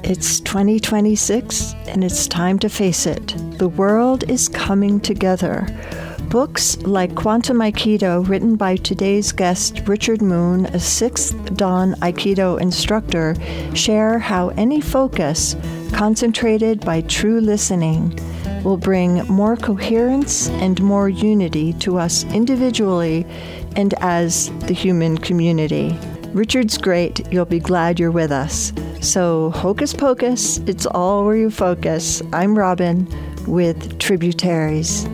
It's 2026, and it's time to face it. The world is coming together. Books like Quantum Aikido, written by today's guest, Richard Moon, a sixth Dan Aikido instructor, share how any focus, concentrated by true listening, will bring more coherence and more unity to us individually and as the human community. Richard's great. You'll be glad you're with us. So, hocus pocus, it's all where you focus. I'm Robin with Tributaries.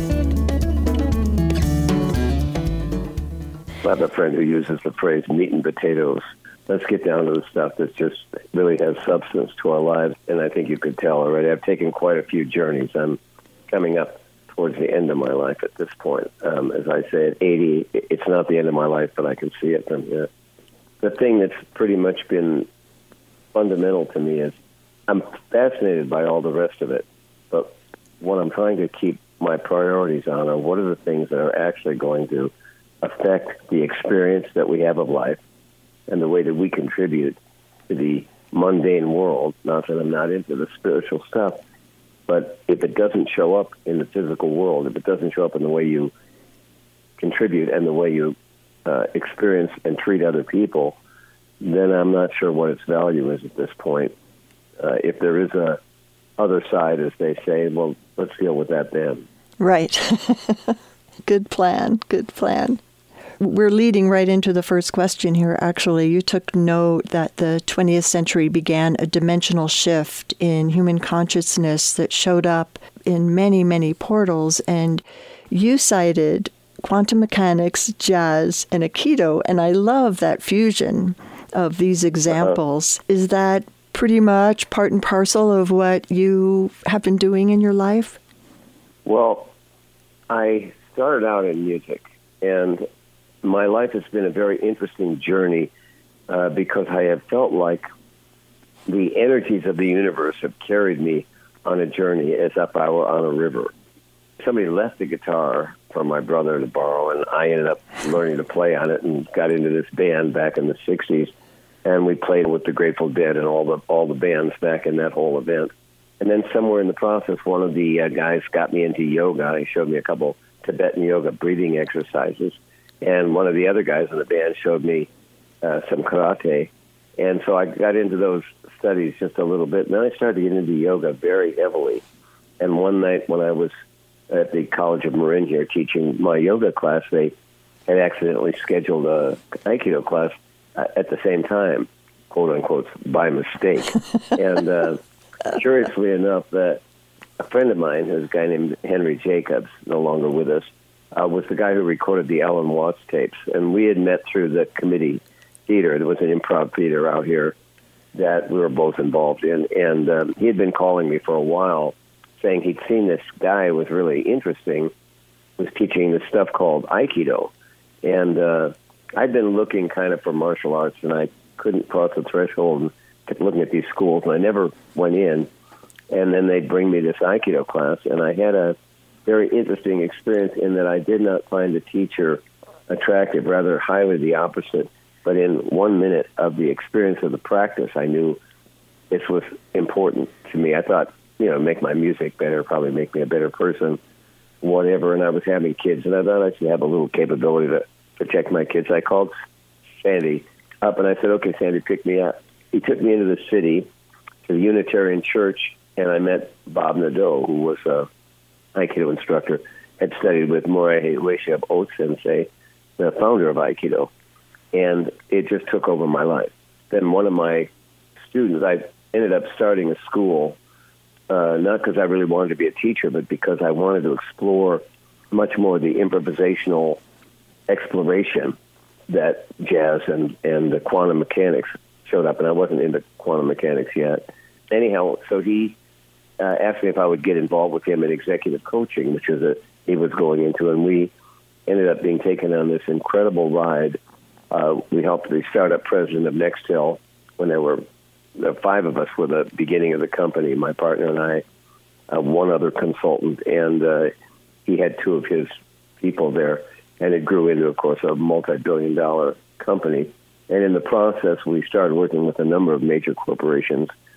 I have a friend who uses the phrase meat and potatoes. Let's get down to the stuff that just really has substance to our lives. And I think you could tell already, I've taken quite a few journeys. I'm coming up towards the end of my life at this point. As I say, at 80, it's not the end of my life, but I can see it from here. The thing that's pretty much been fundamental to me is I'm fascinated by all the rest of it. But what I'm trying to keep my priorities on are what are the things that are actually going to affect the experience that we have of life and the way that we contribute to the mundane world. Not that I'm not into the spiritual stuff, but if it doesn't show up in the physical world, if it doesn't show up in the way you contribute and the way you experience and treat other people, then I'm not sure what its value is at this point. If there is a other side, as they say, well, let's deal with that then. Right. Good plan. Good plan. We're leading right into the first question here, actually. You took note that the 20th century began a dimensional shift in human consciousness that showed up in many, many portals, and you cited quantum mechanics, jazz, and Aikido, and I love that fusion of these examples. Is that pretty much part and parcel of what you have been doing in your life? Well, I started out in music, and my life has been a very interesting journey because I have felt like the energies of the universe have carried me on a journey as if I were on a river. Somebody left the guitar for my brother to borrow, and I ended up learning to play on it and got into this band back in the 60s, and we played with the Grateful Dead and all the bands back in that whole event. And then somewhere in the process, one of the guys got me into yoga. He showed me a couple Tibetan yoga breathing exercises, and one of the other guys in the band showed me some karate. And so I got into those studies just a little bit, and then I started to get into yoga very heavily. And one night when I was at the College of Marin here teaching my yoga class, they had accidentally scheduled a Aikido class at the same time, quote unquote, by mistake. And curiously enough, a friend of mine, who's a guy named Henry Jacobs, no longer with us, was the guy who recorded the Alan Watts tapes. And we had met through the Committee Theater. There was an improv theater out here that we were both involved in. And he had been calling me for a while, saying he'd seen this guy who was really interesting, was teaching this stuff called Aikido. And I'd been looking kind of for martial arts, and I couldn't cross the threshold and kept looking at these schools, and I never went in. And then they'd bring me this Aikido class, and I had a very interesting experience in that I did not find the teacher attractive, rather highly the opposite. But in 1 minute of the experience of the practice, I knew this was important to me. I thought, make my music better, probably make me a better person, whatever. And I was having kids, and I thought I should have a little capability to protect my kids. I called Sandy up, and I said, okay, Sandy, pick me up. He took me into the city to the Unitarian Church, and I met Bob Nadeau, who was a Aikido instructor, had studied with Morihei Ueshiba Oat Sensei, the founder of Aikido, and it just took over my life. Then one of my students, I ended up starting a school, not because I really wanted to be a teacher, but because I wanted to explore much more the improvisational exploration that jazz and the quantum mechanics showed up, and I wasn't into quantum mechanics yet. Anyhow, so he asked me if I would get involved with him in executive coaching, which is he was going into, and we ended up being taken on this incredible ride. We helped the startup president of Nextel when there were 5 of us were the beginning of the company, my partner and I, one other consultant, and he had 2 of his people there, and it grew into, of course, a multi-billion-dollar company. And in the process, we started working with a number of major corporations,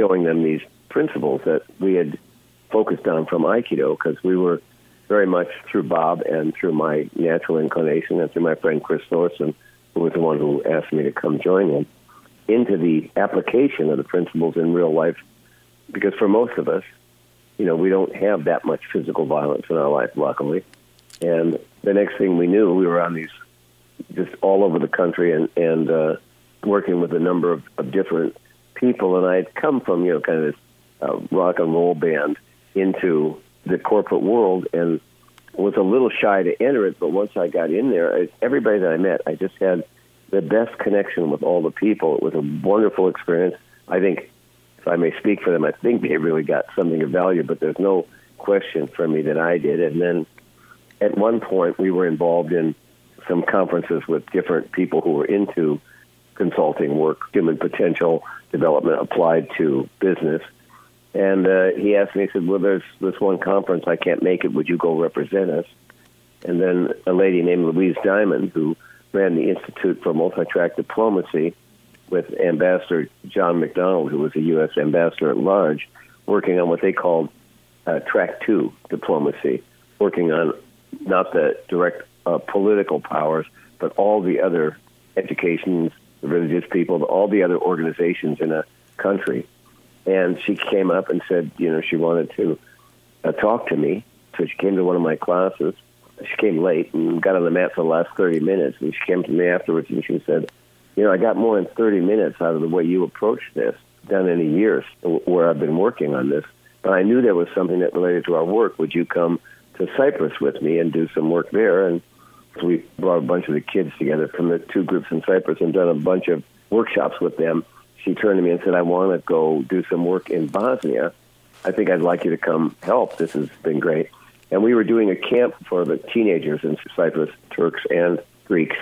showing them these principles that we had focused on from Aikido, because we were very much through Bob and through my natural inclination and through my friend Chris Thorson, who was the one who asked me to come join him, into the application of the principles in real life. Because for most of us, we don't have that much physical violence in our life, luckily. And the next thing we knew, we were on these just all over the country and working with a number of different people. And I had come from, kind of this rock and roll band into the corporate world and was a little shy to enter it. But once I got in there, everybody that I met, I just had the best connection with all the people. It was a wonderful experience. I think, if I may speak for them, I think they really got something of value, but there's no question for me that I did. And then at one point, we were involved in some conferences with different people who were into consulting work, human potential development applied to business. And he asked me, he said, well, there's this one conference, I can't make it. Would you go represent us? And then a lady named Louise Diamond, who ran the Institute for Multi-Track Diplomacy with Ambassador John McDonald, who was a U.S. ambassador at large, working on what they called Track 2 diplomacy, working on not the direct political powers, but all the other educations, the religious people, all the other organizations in a country. And she came up and said, she wanted to talk to me. So she came to one of my classes. She came late and got on the mat for the last 30 minutes. And she came to me afterwards and she said, I got more than 30 minutes out of the way you approached this than any years where I've been working on this. But I knew there was something that related to our work. Would you come to Cyprus with me and do some work there? And so we brought a bunch of the kids together from the two groups in Cyprus and done a bunch of workshops with them. She turned to me and said, I want to go do some work in Bosnia. I think I'd like you to come help. This has been great. And we were doing a camp for the teenagers in Cyprus, Turks and Greeks.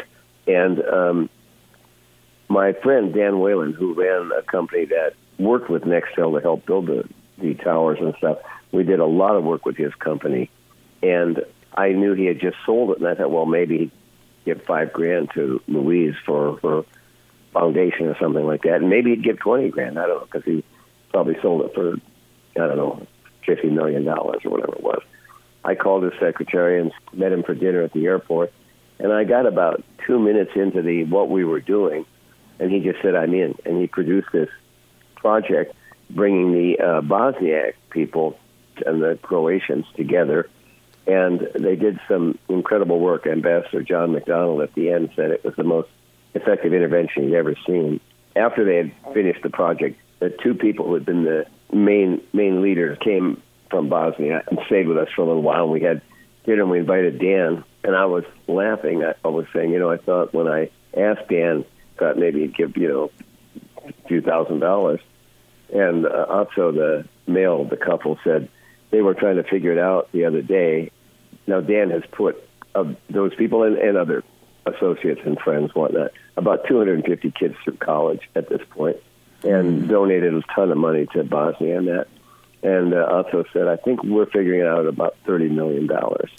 And my friend Dan Whalen, who ran a company that worked with Nextel to help build the towers and stuff, we did a lot of work with his company. And I knew he had just sold it, and I thought, well, maybe he'd give $5,000 to Louise for foundation or something like that, and maybe he'd give $20,000. I don't know, because he probably sold it for, $50 million or whatever it was. I called his secretary and met him for dinner at the airport, and I got about 2 minutes into what we were doing, and he just said, I'm in. And he produced this project bringing the Bosniak people and the Croatians together, and they did some incredible work. Ambassador John McDonald at the end said it was the most effective intervention he'd ever seen. After they had finished the project, the two people who had been the main leaders came from Bosnia and stayed with us for a little while. And we had dinner and we invited Dan, and I was laughing. I was saying, I thought when I asked Dan, thought maybe he'd give, a few $1,000s. And also the male of the couple said they were trying to figure it out the other day. Now Dan has put those people and other associates and friends, whatnot, about 250 kids through college at this point, and donated a ton of money to Bosnia and that. And also said, I think we're figuring out about $30 million.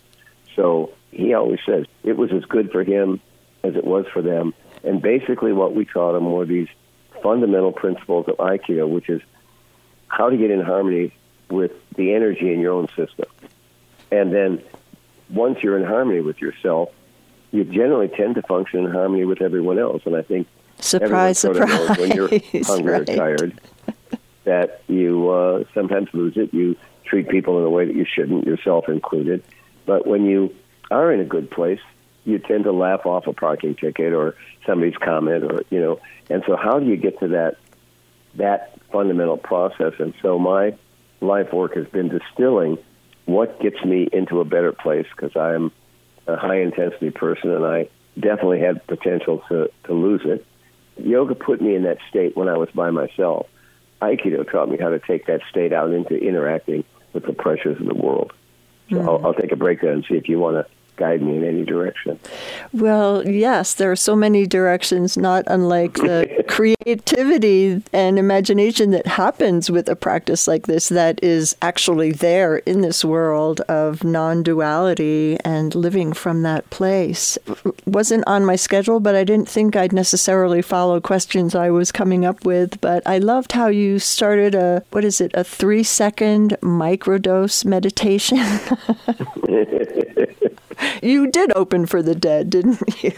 So he always says it was as good for him as it was for them. And basically what we taught him were these fundamental principles of Aikido, which is how to get in harmony with the energy in your own system. And then once you're in harmony with yourself, you generally tend to function in harmony with everyone else. And I think surprise, everyone sort surprise. of knows when you're hungry right. or tired that you sometimes lose it. You treat people in a way that you shouldn't, yourself included. But when you are in a good place, you tend to laugh off a parking ticket or somebody's comment, or And so, how do you get to that fundamental process? And so, my life work has been distilling what gets me into a better place, because I am a high intensity person, and I definitely had potential to lose it. Yoga put me in that state when I was by myself. Aikido taught me how to take that state out into interacting with the pressures of the world. So I'll take a break there and see if you want to guide me in any direction. Well, yes, there are so many directions, not unlike the creativity and imagination that happens with a practice like this that is actually there in this world of non-duality and living from that place. Wasn't on my schedule, but I didn't think I'd necessarily follow questions I was coming up with. But I loved how you started a 3-second microdose meditation. You did open for the dead, didn't you?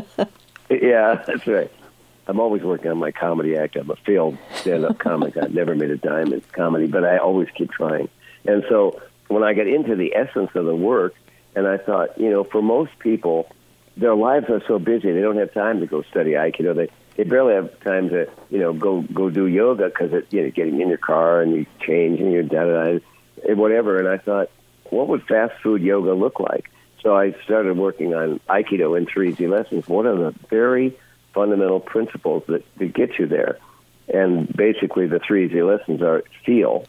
Yeah, that's right. I'm always working on my comedy act. I'm a failed stand-up comic. I've never made a dime in comedy, but I always keep trying. And so when I got into the essence of the work, and I thought, for most people, their lives are so busy, they don't have time to go study Aikido. They barely have time to, go do yoga because getting in your car and you change and you're da-da-da, and whatever. And I thought, what would fast food yoga look like? So I started working on Aikido in 3 easy lessons. What are the very fundamental principles that get you there? And basically the 3 easy lessons are feel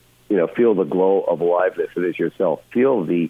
the glow of aliveness that is yourself. Feel the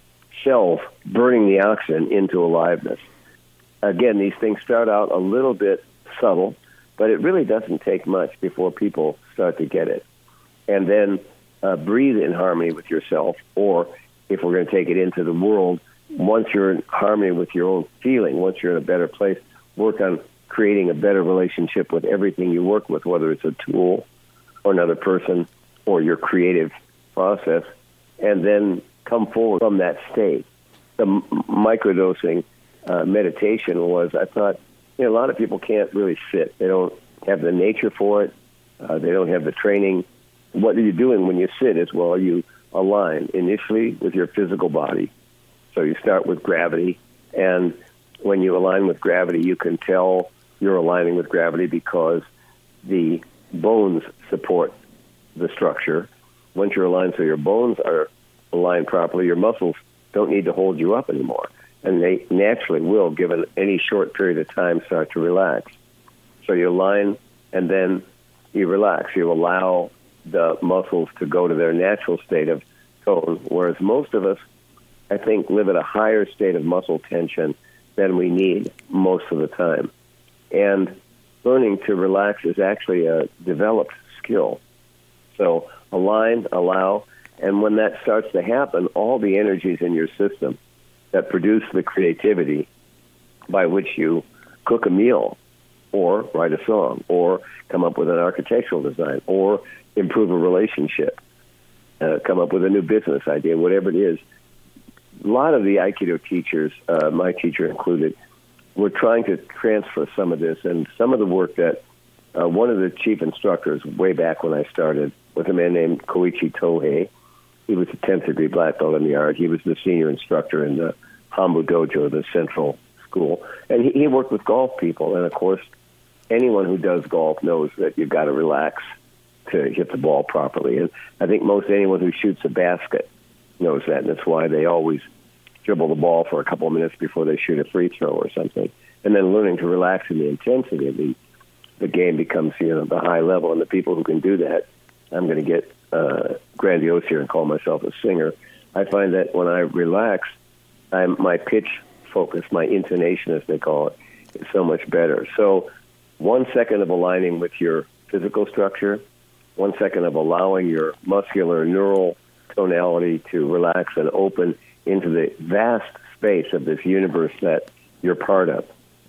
cells burning the oxygen into aliveness. Again, these things start out a little bit subtle, but it really doesn't take much before people start to get it. And then breathe in harmony with yourself, or if we're going to take it into the world, once you're in harmony with your own feeling, once you're in a better place, work on creating a better relationship with everything you work with, whether it's a tool or another person or your creative process, and then come forward from that state. The microdosing meditation was, I thought, a lot of people can't really sit. They don't have the nature for it. They don't have the training. What are you doing when you sit is, you align initially with your physical body. So you start with gravity, and when you align with gravity, you can tell you're aligning with gravity because the bones support the structure. Once you're aligned so your bones are aligned properly, your muscles don't need to hold you up anymore. And they naturally will, given any short period of time, start to relax. So you align, and then you relax. You allow the muscles to go to their natural state of tone, whereas most of us, I think, live at a higher state of muscle tension than we need most of the time. And learning to relax is actually a developed skill. So align, allow, and when that starts to happen, all the energies in your system that produce the creativity by which you cook a meal or write a song or come up with an architectural design or improve a relationship, come up with a new business idea, whatever it is. A lot of the Aikido teachers, my teacher included, were trying to transfer some of this, and some of the work that one of the chief instructors way back when I started was a man named Koichi Tohei. He was a 10th degree black belt in the art. He was the senior instructor in the Hambu Dojo, the central school. And he worked with golf people. And, of course, anyone who does golf knows that you've got to relax to hit the ball properly. And I think most anyone who shoots a basket knows that. And that's why they always dribble the ball for a couple of minutes before they shoot a free throw or something. And then learning to relax in the intensity of the game becomes, the high level. And the people who can do that, I'm going to get grandiose here and call myself a singer. I find that when I relax, my pitch focus, my intonation, as they call it, is so much better. So 1 second of aligning with your physical structure, 1 second of allowing your muscular neural tonality to relax and open into the vast space of this universe that you're part of.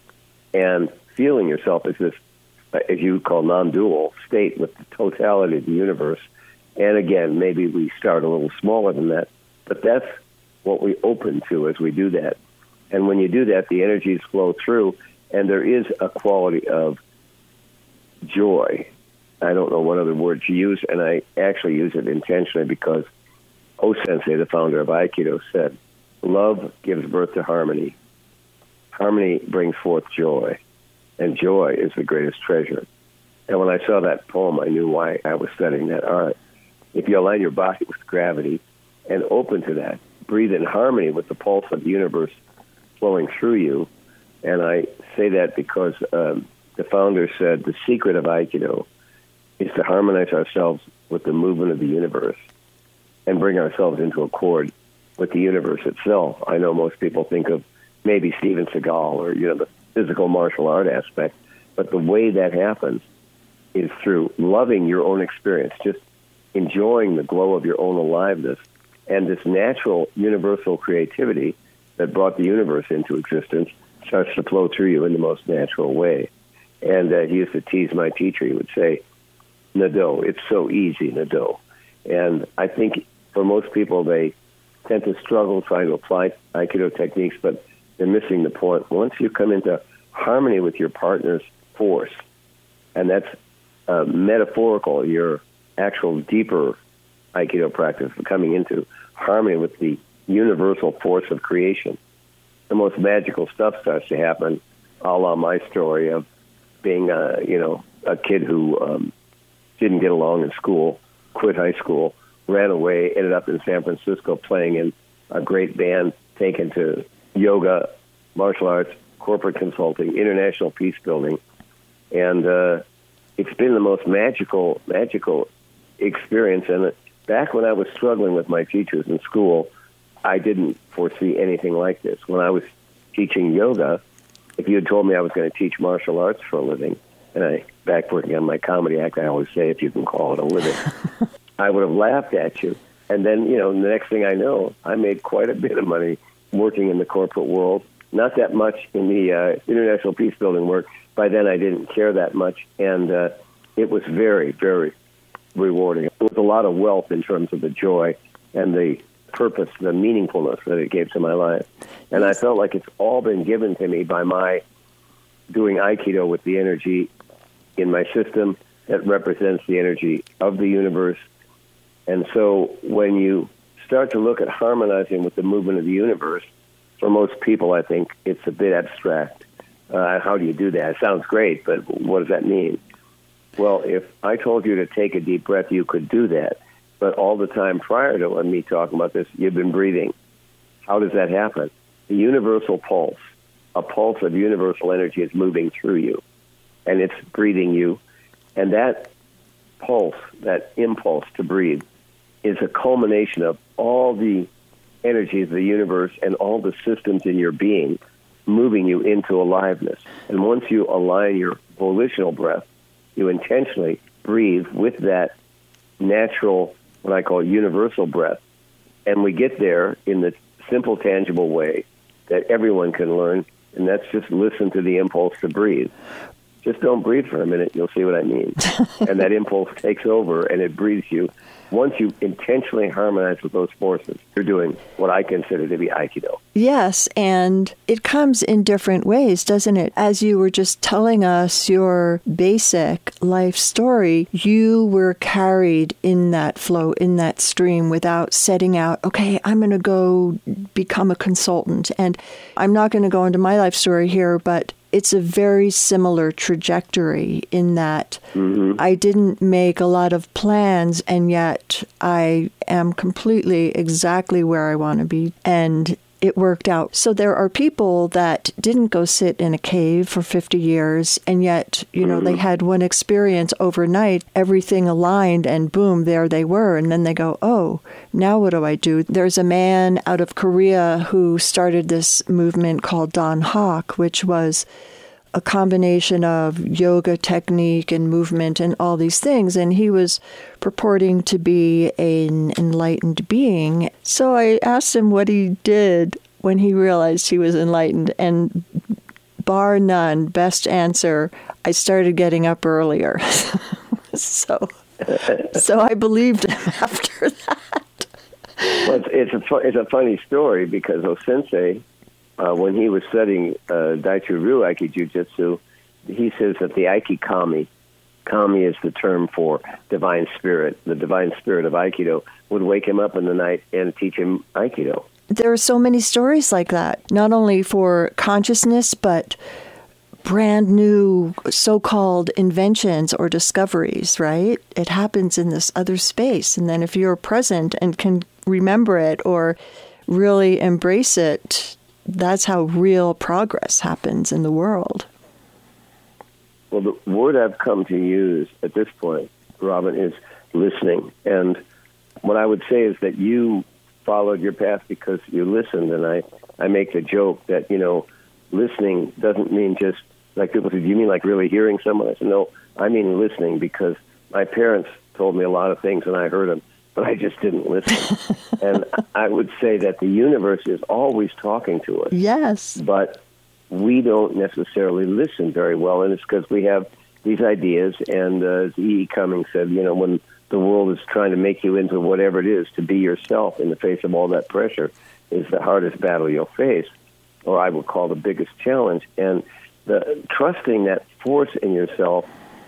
And feeling yourself as this, as you call, non-dual state with the totality of the universe. And again, maybe we start a little smaller than that, but that's what we open to as we do that. And when you do that, the energies flow through, and there is a quality of joy. I don't know what other word to use, and I actually use it intentionally because O-Sensei, the founder of Aikido, said, love gives birth to harmony. Harmony brings forth joy, and joy is the greatest treasure. And when I saw that poem, I knew why I was studying that art. If you align your body with gravity and open to that, breathe in harmony with the pulse of the universe flowing through you. And I say that because the founder said the secret of Aikido is to harmonize ourselves with the movement of the universe and bring ourselves into accord with the universe itself. I know most people think of maybe Steven Seagal or, the physical martial art aspect, but the way that happens is through loving your own experience, just enjoying the glow of your own aliveness, and this natural universal creativity that brought the universe into existence starts to flow through you in the most natural way. And he used to tease my teacher. He would say, Nadeau, it's so easy, Nadeau. And I think for most people, they tend to struggle trying to apply Aikido techniques, but they're missing the point. Once you come into harmony with your partner's force, and that's metaphorical, your actual deeper Aikido practice, coming into harmony with the universal force of creation, the most magical stuff starts to happen, a la my story of being, a kid who didn't get along in school, quit high school, ran away, ended up in San Francisco playing in a great band, taken to yoga, martial arts, corporate consulting, international peace building. And it's been the most magical experience. And back when I was struggling with my teachers in school, I didn't foresee anything like this. When I was teaching yoga, if you had told me I was going to teach martial arts for a living, and back working on my comedy act, I always say, if you can call it a living, I would have laughed at you. And then, the next thing I know, I made quite a bit of money working in the corporate world. Not that much in the international peace building work. By then, I didn't care that much. And it was very, very rewarding. It was a lot of wealth in terms of the joy and the purpose, the meaningfulness that it gave to my life. And I felt like it's all been given to me by my doing Aikido with the energy in my system that represents the energy of the universe. And so when you start to look at harmonizing with the movement of the universe, for most people, I think it's a bit abstract. How do you do that? It sounds great, but what does that mean? Well, if I told you to take a deep breath, you could do that. But all the time prior to me talking about this, you've been breathing. How does that happen? The universal pulse, a pulse of universal energy is moving through you, and it's breathing you. And that pulse, that impulse to breathe, is a culmination of all the energies of the universe and all the systems in your being moving you into aliveness. And once you align your volitional breath, you intentionally breathe with that natural, what I call universal breath. And we get there in the simple, tangible way that everyone can learn, and that's just listen to the impulse to breathe. Just don't breathe for a minute, you'll see what I mean. And that impulse takes over, and it breathes you. Once you intentionally harmonize with those forces, you're doing what I consider to be Aikido. Yes, and it comes in different ways, doesn't it? As you were just telling us your basic life story, you were carried in that flow, in that stream, without setting out, okay, I'm going to go become a consultant. And I'm not going to go into my life story here, but it's a very similar trajectory in that I didn't make a lot of plans, and yet I am completely exactly where I want to be. And it worked out. So there are people that didn't go sit in a cave for 50 years, and yet, they had one experience overnight, everything aligned, and boom, there they were. And then they go, oh, now what do I do? There's a man out of Korea who started this movement called Don Hawk, which was a combination of yoga technique and movement and all these things. And he was purporting to be an enlightened being. So I asked him what he did when he realized he was enlightened. And bar none, best answer, I started getting up earlier. So I believed him after that. Well, it's a funny story because O-sensei, when he was studying Daichu-ryu Aiki-Jiu-Jitsu, he says that the Aiki-Kami, Kami is the term for divine spirit, the divine spirit of Aikido, would wake him up in the night and teach him Aikido. There are so many stories like that, not only for consciousness, but brand new so-called inventions or discoveries, right? It happens in this other space. And then if you're present and can remember it or really embrace it, that's how real progress happens in the world. Well, the word I've come to use at this point, Robin, is listening. And what I would say is that you followed your path because you listened. And I make the joke that, listening doesn't mean just, like people say, do you mean like really hearing someone? I said, no, I mean listening, because my parents told me a lot of things and I heard them, but I just didn't listen. And I would say that the universe is always talking to us. Yes. But we don't necessarily listen very well, and it's because we have these ideas. And as E. Cummings said, when the world is trying to make you into whatever it is, to be yourself in the face of all that pressure is the hardest battle you'll face, or I would call the biggest challenge. And trusting that force in yourself,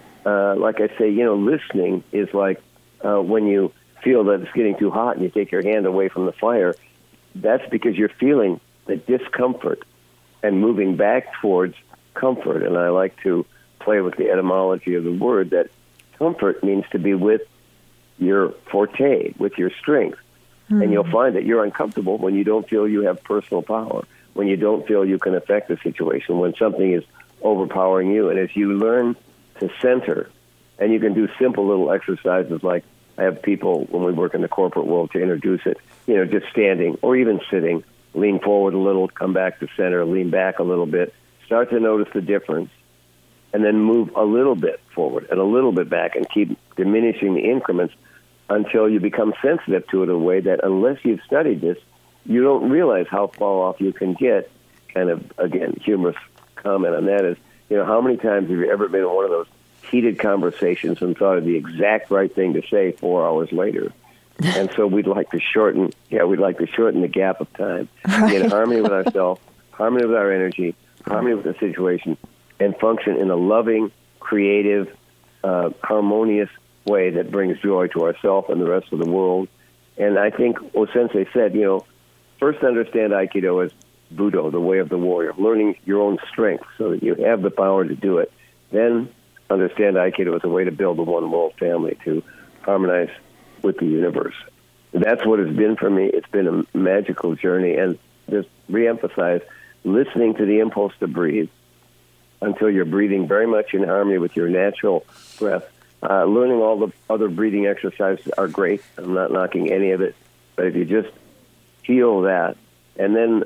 like I say, listening is like when you feel that it's getting too hot and you take your hand away from the fire. That's because you're feeling the discomfort and moving back towards comfort. And I like to play with the etymology of the word, that comfort means to be with your forte, with your strength. And you'll find that you're uncomfortable when you don't feel you have personal power, when you don't feel you can affect the situation, when something is overpowering you. And as you learn to center, and you can do simple little exercises like I have people when we work in the corporate world to introduce it, just standing or even sitting, lean forward a little, come back to center, lean back a little bit, start to notice the difference, and then move a little bit forward and a little bit back and keep diminishing the increments until you become sensitive to it in a way that, unless you've studied this, you don't realize how far off you can get. Kind of, again, humorous comment on that is, how many times have you ever been in one of those heated conversations and thought of the exact right thing to say 4 hours later? And so we'd like to shorten the gap of time, right. Be in harmony with ourselves, harmony with our energy, harmony with the situation, and function in a loving, creative, harmonious way that brings joy to ourselves and the rest of the world. And I think O-Sensei said, first understand Aikido as Budo, the way of the warrior, learning your own strength so that you have the power to do it. Then understand Aikido as a way to build a one-world family, to harmonize with the universe. That's what it's been for me. It's been a magical journey. And just reemphasize, listening to the impulse to breathe until you're breathing very much in harmony with your natural breath. Learning all the other breathing exercises are great. I'm not knocking any of it. But if you just feel that, and then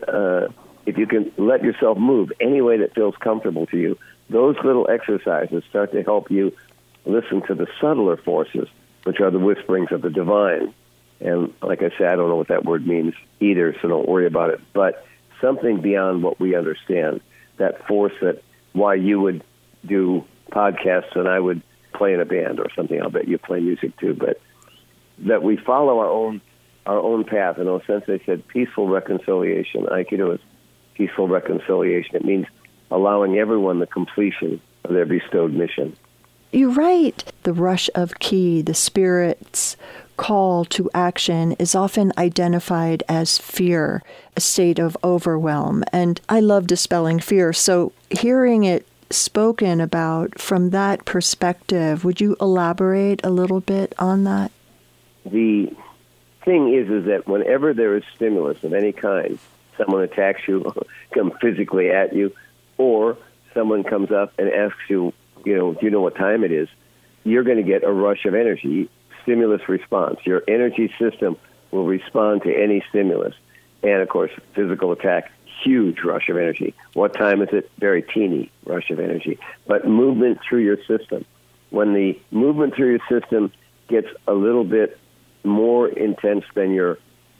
if you can let yourself move any way that feels comfortable to you, those little exercises start to help you listen to the subtler forces, which are the whisperings of the divine. And like I said, I don't know what that word means either, so don't worry about it. But something beyond what we understand, that force that why you would do podcasts and I would play in a band or something. I'll bet you play music too. But that we follow our own path. And O-Sensei said peaceful reconciliation. Aikido is peaceful reconciliation. It means allowing everyone the completion of their bestowed mission. You're right. The rush of ki, the spirit's call to action, is often identified as fear, a state of overwhelm. And I love dispelling fear. So hearing it spoken about from that perspective, would you elaborate a little bit on that? The thing is that whenever there is stimulus of any kind, someone attacks you, comes physically at you, or someone comes up and asks you, do you know what time it is? You're going to get a rush of energy, stimulus response. Your energy system will respond to any stimulus. And, of course, physical attack, huge rush of energy. What time is it? Very teeny rush of energy. But movement through your system. When the movement through your system gets a little bit more intense than you're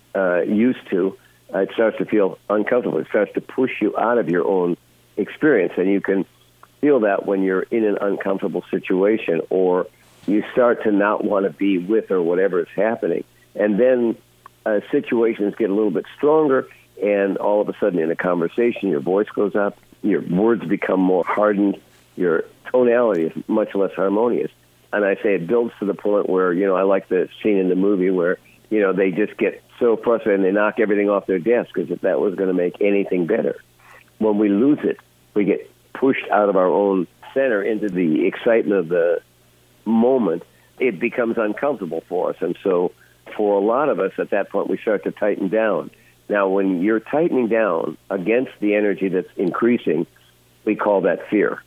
used to, it starts to feel uncomfortable. It starts to push you out of your own experience. And you can feel that when you're in an uncomfortable situation, or you start to not want to be with or whatever is happening. And then situations get a little bit stronger, and all of a sudden in a conversation, your voice goes up, your words become more hardened, your tonality is much less harmonious. And I say it builds to the point where, I like the scene in the movie where, they just get so frustrated and they knock everything off their desk as if that was going to make anything better. When we lose it, we get pushed out of our own center into the excitement of the moment. It becomes uncomfortable for us. And so for a lot of us at that point, we start to tighten down. Now, when you're tightening down against the energy that's increasing, we call that fear.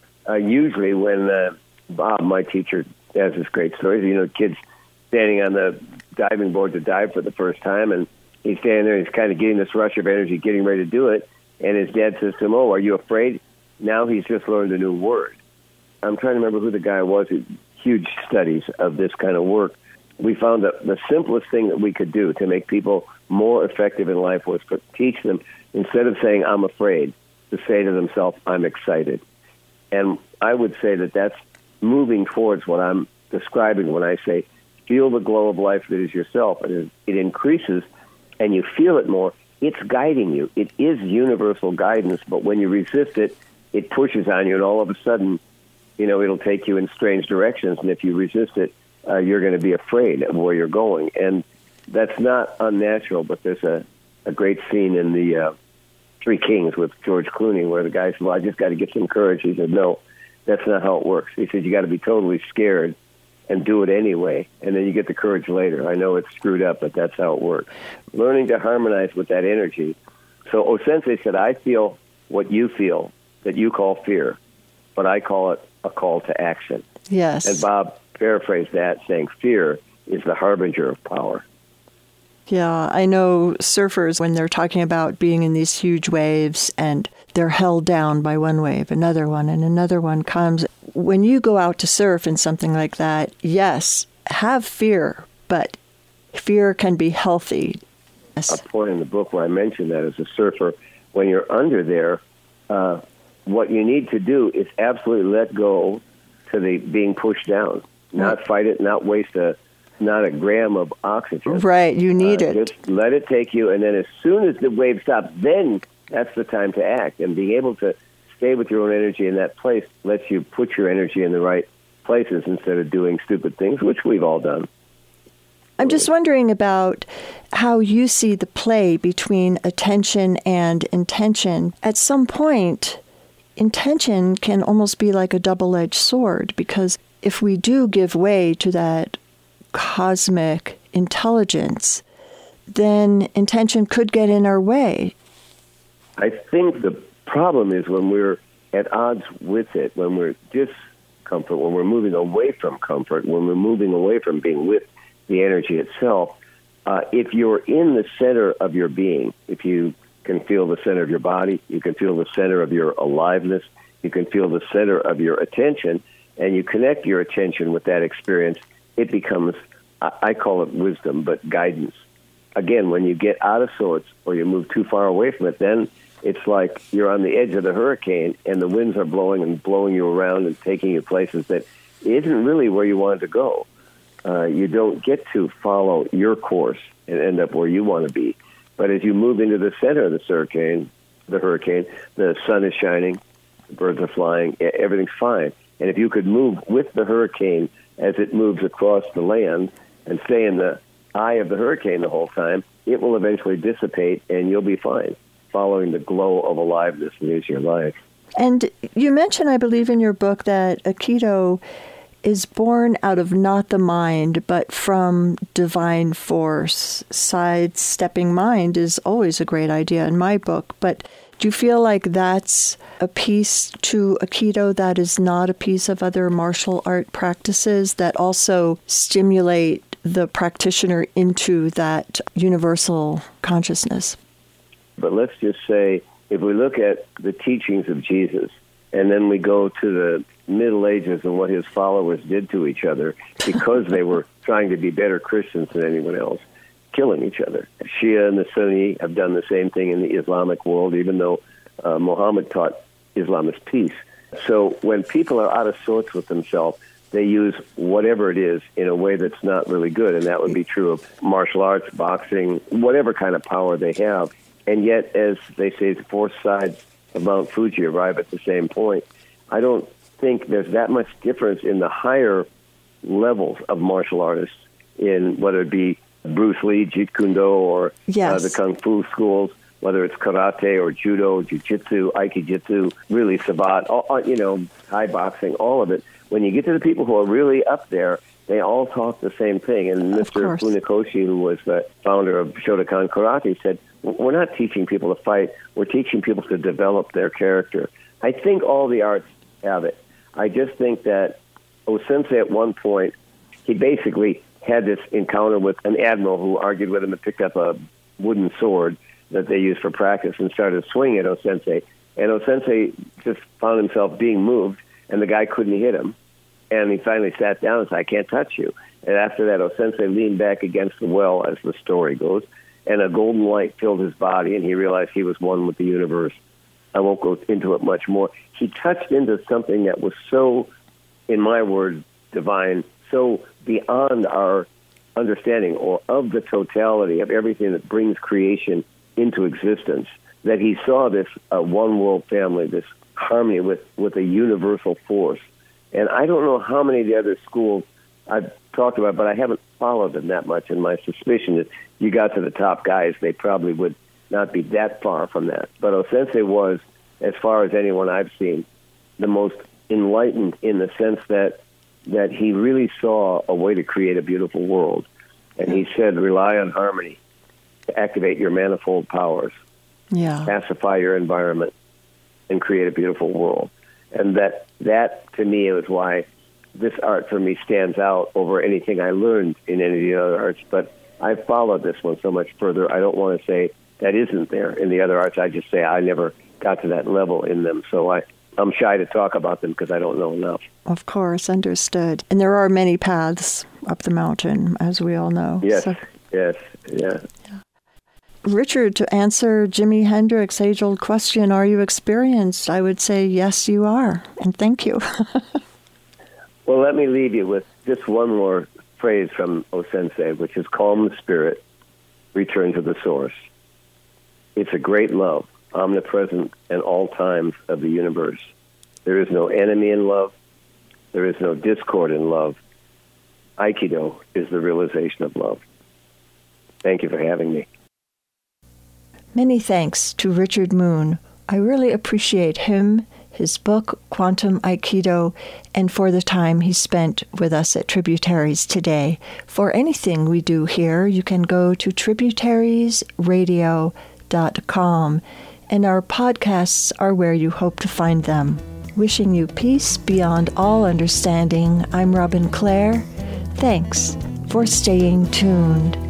Usually when Bob, my teacher, has this great story, kids standing on the diving board to dive for the first time, and he's standing there, he's kind of getting this rush of energy, getting ready to do it, and his dad says to him, "Oh, are you afraid?" Now he's just learned a new word. I'm trying to remember who the guy was. Huge studies of this kind of work. We found that the simplest thing that we could do to make people more effective in life was to teach them, instead of saying, "I'm afraid," to say to themselves, "I'm excited." And I would say that that's moving towards what I'm describing when I say, feel the glow of life that is yourself. And it increases and you feel it more. It's guiding you. It is universal guidance, but when you resist it, it pushes on you, and all of a sudden, it'll take you in strange directions. And if you resist it, you're going to be afraid of where you're going. And that's not unnatural, but there's a great scene in the Three Kings with George Clooney where the guy said, "Well, I just got to get some courage." He said, "No, that's not how it works." He said, "You got to be totally scared and do it anyway, and then you get the courage later." I know it's screwed up, but that's how it works. Learning to harmonize with that energy. So O-Sensei said, "I feel what you feel, that you call fear, but I call it a call to action." Yes. And Bob paraphrased that, saying fear is the harbinger of power. Yeah, I know surfers, when they're talking about being in these huge waves and they're held down by one wave, another one, and another one comes. When you go out to surf in something like that, yes, have fear, but fear can be healthy. Yes. A point in the book where I mentioned that as a surfer, when you're under there, what you need to do is absolutely let go to the being pushed down, not fight it, not waste not a gram of oxygen. Right, you need it. Just let it take you, and then as soon as the wave stops, then that's the time to act. And being able to stay with your own energy in that place lets you put your energy in the right places instead of doing stupid things, which we've all done. I'm just wondering about how you see the play between attention and intention. At some point, intention can almost be like a double-edged sword, because if we do give way to that cosmic intelligence, then intention could get in our way. I think the problem is when we're at odds with it, when we're discomfort, when we're moving away from comfort, when we're moving away from being with the energy itself. If you're in the center of your being, if you can feel the center of your body, you can feel the center of your aliveness, you can feel the center of your attention, and you connect your attention with that experience, it becomes, I call it wisdom, but guidance. Again, when you get out of sorts or you move too far away from it, then it's like you're on the edge of the hurricane and the winds are blowing and blowing you around and taking you places that isn't really where you wanted to go. You don't get to follow your course and end up where you want to be. But as you move into the center of the hurricane, the sun is shining, the birds are flying, everything's fine. And if you could move with the hurricane as it moves across the land and stay in the eye of the hurricane the whole time, it will eventually dissipate and you'll be fine, following the glow of aliveness that is your life. And you mentioned, I believe, in your book that Aikido is born out of not the mind, but from divine force. Sidestepping mind is always a great idea in my book, but do you feel like that's a piece to Aikido that is not a piece of other martial art practices that also stimulate the practitioner into that universal consciousness? But let's just say, if we look at the teachings of Jesus, and then we go to the Middle Ages and what his followers did to each other because they were trying to be better Christians than anyone else, killing each other. Shia and the Sunni have done the same thing in the Islamic world, even though Muhammad taught Islam as peace. So when people are out of sorts with themselves, they use whatever it is in a way that's not really good, and that would be true of martial arts, boxing, whatever kind of power they have. And yet, as they say, the four sides of Mount Fuji arrive at the same point. I don't think there's that much difference in the higher levels of martial artists, in whether it be Bruce Lee, Jeet Kune Do, or the Kung Fu schools, whether it's karate or judo, jiu-jitsu, aikijitsu, really sabat, Thai boxing, all of it. When you get to the people who are really up there, they all talk the same thing. And Mr. Funakoshi, who was the founder of Shotokan Karate, said, we're not teaching people to fight, we're teaching people to develop their character. I think all the arts have it. I just think that O-Sensei at one point, he basically had this encounter with an admiral who argued with him and picked up a wooden sword that they used for practice and started swinging at O-sensei. And O-sensei just found himself being moved, and the guy couldn't hit him. And he finally sat down and said, I can't touch you. And after that, O-sensei leaned back against the well, as the story goes, and a golden light filled his body, and he realized he was one with the universe. I won't go into it much more. He touched into something that was so, in my words, divine, so beyond our understanding or of the totality of everything that brings creation into existence, that he saw this one world family, this harmony with a universal force. And I don't know how many of the other schools I've talked about, but I haven't followed them that much. And my suspicion is you got to the top guys, they probably would not be that far from that. But O-sensei was, as far as anyone I've seen, the most enlightened in the sense that he really saw a way to create a beautiful world. And he said, rely on harmony to activate your manifold powers, pacify your environment, and create a beautiful world. And that to me, is why this art for me stands out over anything I learned in any of the other arts. But I followed this one so much further. I don't want to say that isn't there in the other arts. I just say I never got to that level in them. So I'm shy to talk about them because I don't know enough. Of course, understood. And there are many paths up the mountain, as we all know. Yes, so. Yes, yeah. Richard, to answer Jimi Hendrix's age-old question, are you experienced? I would say, yes, you are. And thank you. Well, let me leave you with just one more phrase from O-sensei, which is calm the spirit, return to the source. It's a great love, omnipresent in all times of the universe. There is no enemy in love. There is no discord in love. Aikido is the realization of love. Thank you for having me. Many thanks to Richard Moon. I really appreciate him, his book, Quantum Aikido, and for the time he spent with us at Tributaries today. For anything we do here, you can go to tributariesradio.com, and our podcasts are where you hope to find them. Wishing you peace beyond all understanding, I'm Robin Clare. Thanks for staying tuned.